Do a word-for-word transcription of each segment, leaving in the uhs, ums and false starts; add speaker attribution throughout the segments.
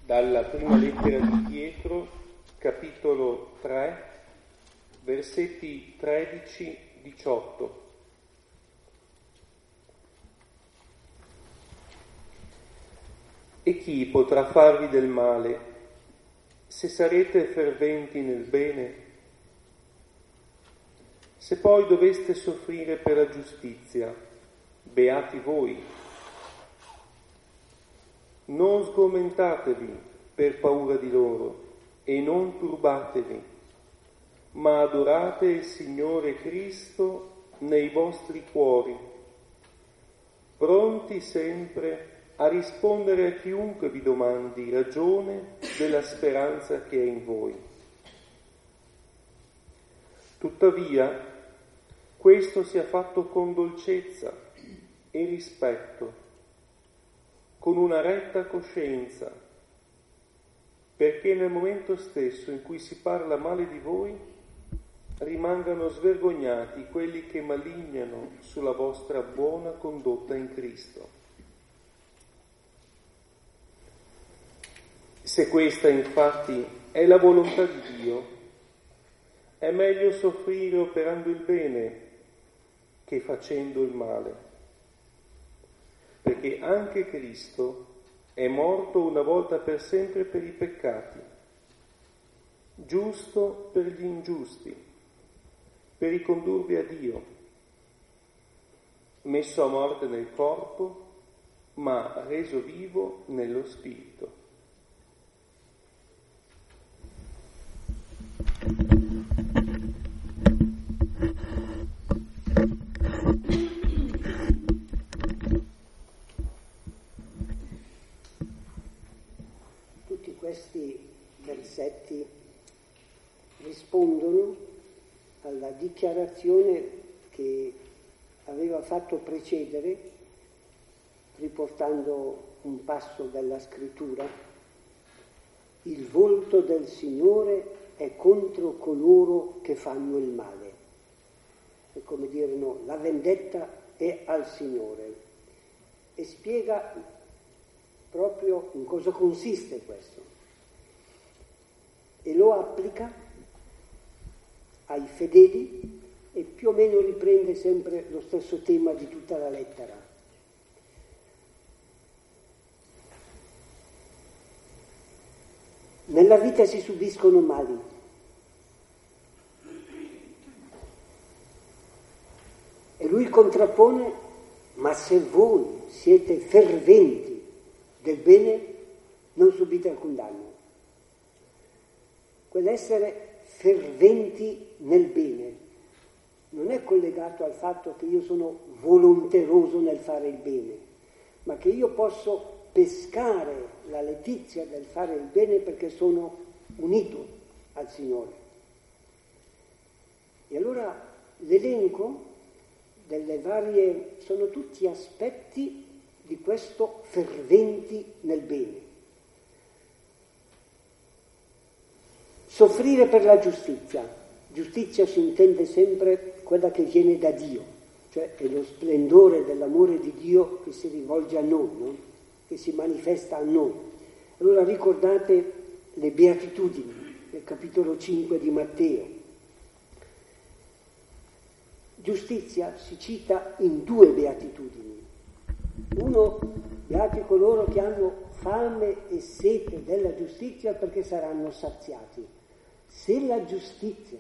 Speaker 1: Dalla prima lettera di Pietro, capitolo tre, versetti tredici diciotto. E chi potrà farvi del male se sarete ferventi nel bene? Se poi doveste soffrire per la giustizia, beati voi. Non sgomentatevi per paura di loro e non turbatevi, ma adorate il Signore Cristo nei vostri cuori, pronti sempre a rispondere a chiunque vi domandi ragione della speranza che è in voi. Tuttavia, questo sia fatto con dolcezza e rispetto, con una retta coscienza, perché nel momento stesso in cui si parla male di voi, rimangano svergognati quelli che malignano sulla vostra buona condotta in Cristo. Se questa infatti è la volontà di Dio, è meglio soffrire operando il bene che facendo il male. Perché anche Cristo è morto una volta per sempre per i peccati, giusto per gli ingiusti, per ricondurvi a Dio, messo a morte nel corpo, ma reso vivo nello spirito.
Speaker 2: Questi versetti rispondono alla dichiarazione che aveva fatto precedere, riportando un passo della scrittura: il volto del Signore è contro coloro che fanno il male. È come dire, no, la vendetta è al Signore, e spiega proprio in cosa consiste questo. E lo applica ai fedeli e più o meno riprende sempre lo stesso tema di tutta la lettera. Nella vita si subiscono mali. E lui contrappone: ma se voi siete ferventi del bene, non subite alcun danno. Quell'essere ferventi nel bene non è collegato al fatto che io sono volonteroso nel fare il bene, ma che io posso pescare la letizia del fare il bene perché sono unito al Signore. E allora l'elenco delle varie sono tutti aspetti di questo ferventi nel bene. Soffrire per la giustizia. Giustizia si intende sempre quella che viene da Dio, cioè è lo splendore dell'amore di Dio che si rivolge a noi, no? Che si manifesta a noi. Allora ricordate le beatitudini nel capitolo cinque di Matteo. Giustizia si cita in due beatitudini. Uno, beati coloro che hanno fame e sete della giustizia perché saranno saziati. Se la giustizia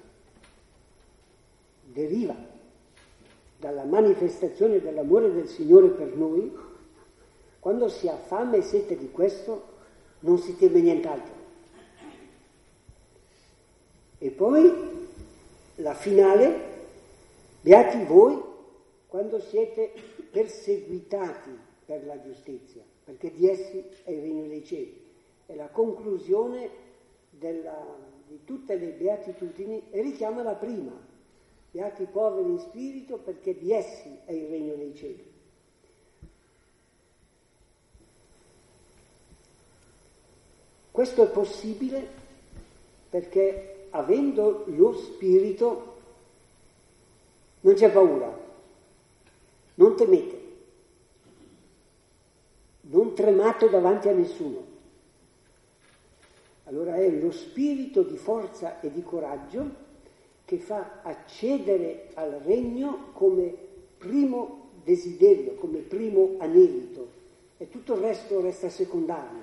Speaker 2: deriva dalla manifestazione dell'amore del Signore per noi, quando si ha fame e sete di questo non si teme nient'altro. E poi la finale: beati voi quando siete perseguitati per la giustizia, perché di essi è il regno dei cieli. È la conclusione della, di tutte le beatitudini e richiama la prima: beati i poveri in spirito, perché di essi è il regno dei cieli. Questo è possibile perché, avendo lo spirito, non c'è paura, non temete, non tremate davanti a nessuno. Allora è lo spirito di forza e di coraggio che fa accedere al regno come primo desiderio, come primo anelito, e tutto il resto resta secondario.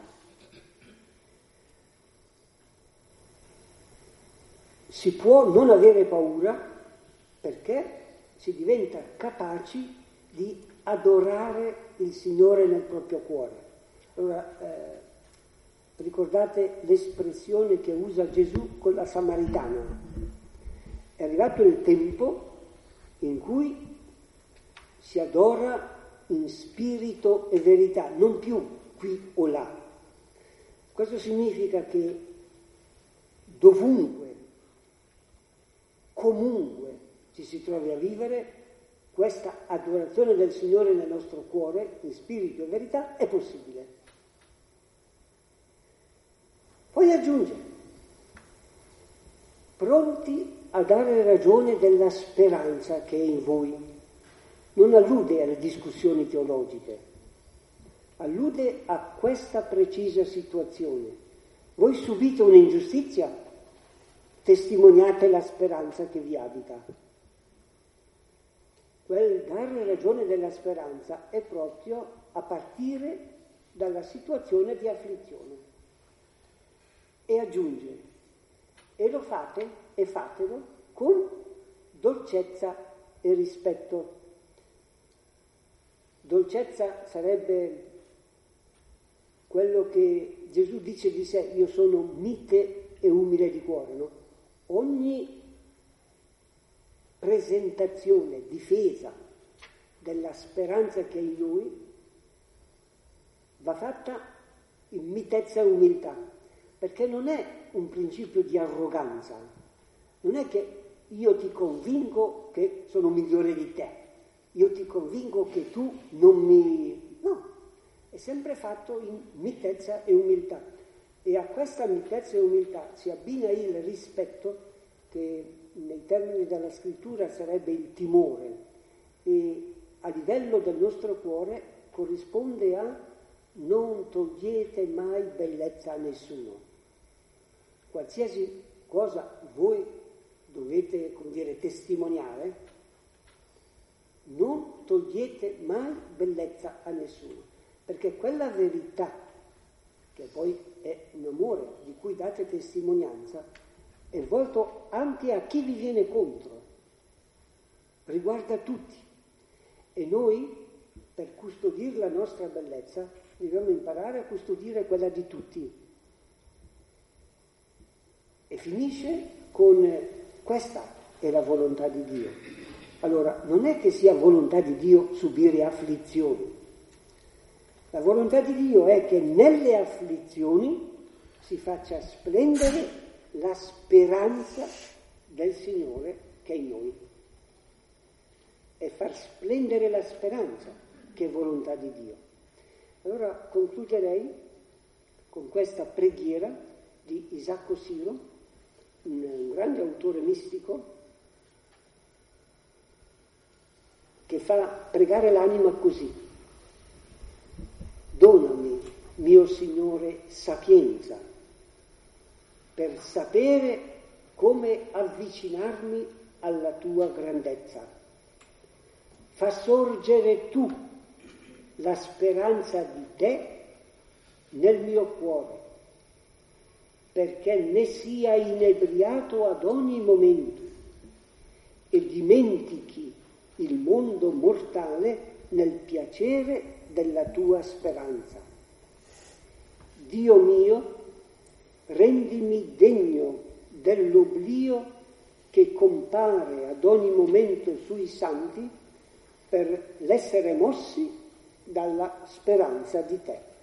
Speaker 2: Si può non avere paura perché si diventa capaci di adorare il Signore nel proprio cuore. Allora, eh, ricordate l'espressione che usa Gesù con la Samaritana? È arrivato il tempo in cui si adora in spirito e verità, non più qui o là. Questo significa che dovunque, comunque ci si trovi a vivere, questa adorazione del Signore nel nostro cuore, in spirito e verità, è possibile. Poi aggiunge, pronti a dare ragione della speranza che è in voi. Non allude alle discussioni teologiche, allude a questa precisa situazione. Voi subite un'ingiustizia, testimoniate la speranza che vi abita. Quel dare ragione della speranza è proprio a partire dalla situazione di afflizione. E aggiunge, e lo fate, e fatelo con dolcezza e rispetto. Dolcezza sarebbe quello che Gesù dice di sé, io sono mite e umile di cuore, no? Ogni presentazione, difesa della speranza che è in noi va fatta in mitezza e umiltà, perché non è un principio di arroganza, non è che io ti convinco che sono migliore di te, io ti convinco che tu non mi... no, è sempre fatto in mitezza e umiltà, e a questa mitezza e umiltà si abbina il rispetto, che nei termini della scrittura sarebbe il timore, e a livello del nostro cuore corrisponde a non togliete mai bellezza a nessuno. Qualsiasi cosa voi dovete, come dire, testimoniare, non togliete mai bellezza a nessuno, perché quella verità, che poi è un amore di cui date testimonianza, è volto anche a chi vi viene contro, riguarda tutti, e noi, per custodire la nostra bellezza, dobbiamo imparare a custodire quella di tutti. E finisce con questa è la volontà di Dio. Allora, non è che sia volontà di Dio subire afflizioni. La volontà di Dio è che nelle afflizioni si faccia splendere la speranza del Signore che è in noi. E far splendere la speranza che è volontà di Dio. Allora concluderei con questa preghiera di Isacco Siro, un grande autore mistico, che fa pregare l'anima così: donami, mio Signore, sapienza per sapere come avvicinarmi alla tua grandezza. Fa sorgere tu la speranza di te nel mio cuore, perché ne sia inebriato ad ogni momento e dimentichi il mondo mortale nel piacere della tua speranza. Dio mio, rendimi degno dell'oblio che compare ad ogni momento sui santi per l'essere mossi dalla speranza di te.